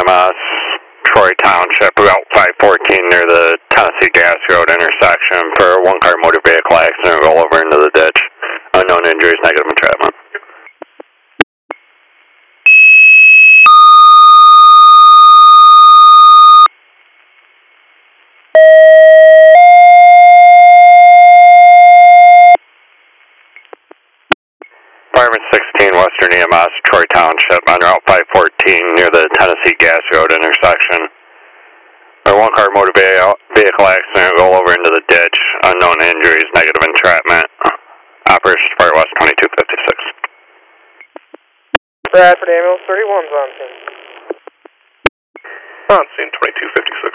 EMS, Troy Township, Route 514 near the Tennessee Gas Road intersection for a one-car motor vehicle accident, roll over into the ditch. Unknown injuries, negative entrapment. Fireman 16, Western EMS, Troy Township, on Route 514 near the Tennessee Gas Road intersection. A one-car motor vehicle accident, roll over into the ditch. Unknown injuries, negative entrapment. Operations Fire West 2256. Bradford Ambulance 31's on scene. On scene 2256.